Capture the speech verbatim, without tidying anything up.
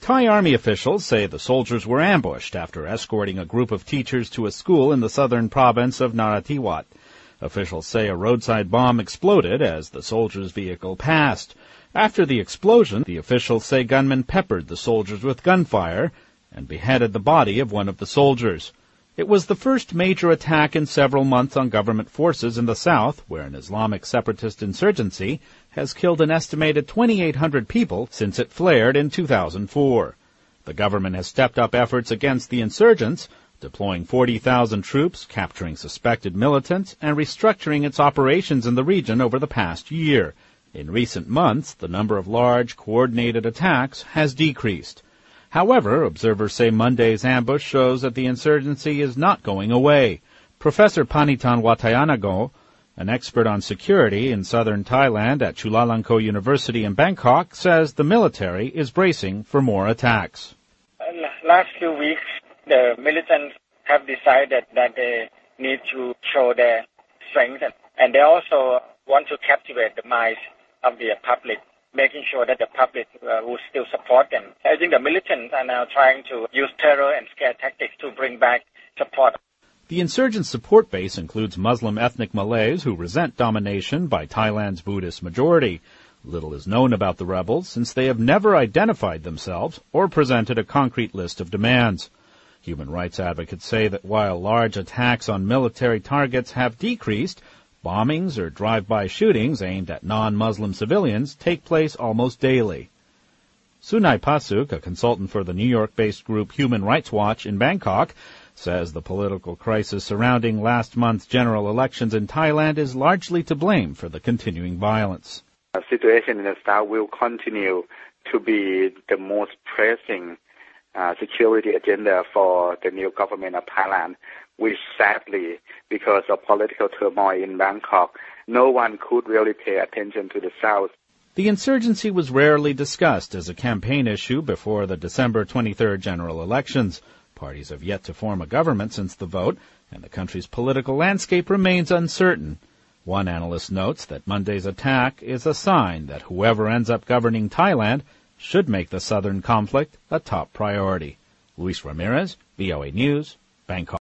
Thai Army officials say the soldiers were ambushed after escorting a group of teachers to a school in the southern province of Narathiwat. Officials say a roadside bomb exploded as the soldiers' vehicle passed. After the explosion, the officials say gunmen peppered the soldiers with gunfire and beheaded the body of one of the soldiers. It was the first major attack in several months on government forces in the south, where an Islamic separatist insurgency has killed an estimated twenty-eight hundred people since it flared in two thousand four. The government has stepped up efforts against the insurgents, deploying forty thousand troops, capturing suspected militants, and restructuring its operations in the region over the past year. In recent months, the number of large, coordinated attacks has decreased. However, observers say Monday's ambush shows that the insurgency is not going away. Professor Panitan Watayanago, an expert on security in southern Thailand at Chulalongkorn University in Bangkok, says the military is bracing for more attacks. Last few weeks, the militants have decided that they need to show their strength, and they also want to captivate the minds of the public, making sure that the public uh, will still support them. I think the militants are now trying to use terror and scare tactics to bring back support. The insurgent support base includes Muslim ethnic Malays who resent domination by Thailand's Buddhist majority. Little is known about the rebels since they have never identified themselves or presented a concrete list of demands. Human rights advocates say that while large attacks on military targets have decreased, bombings or drive-by shootings aimed at non-Muslim civilians take place almost daily. Sunai Pasuk, a consultant for the New York-based group Human Rights Watch in Bangkok, says the political crisis surrounding last month's general elections in Thailand is largely to blame for the continuing violence. The situation in the South will continue to be the most pressing uh, security agenda for the new government of Thailand, which sadly, because of political turmoil in Bangkok, no one could really pay attention to the South. The insurgency was rarely discussed as a campaign issue before the December twenty-third general elections. Parties have yet to form a government since the vote, and the country's political landscape remains uncertain. One analyst notes that Monday's attack is a sign that whoever ends up governing Thailand should make the southern conflict a top priority. Luis Ramirez, V O A News, Bangkok.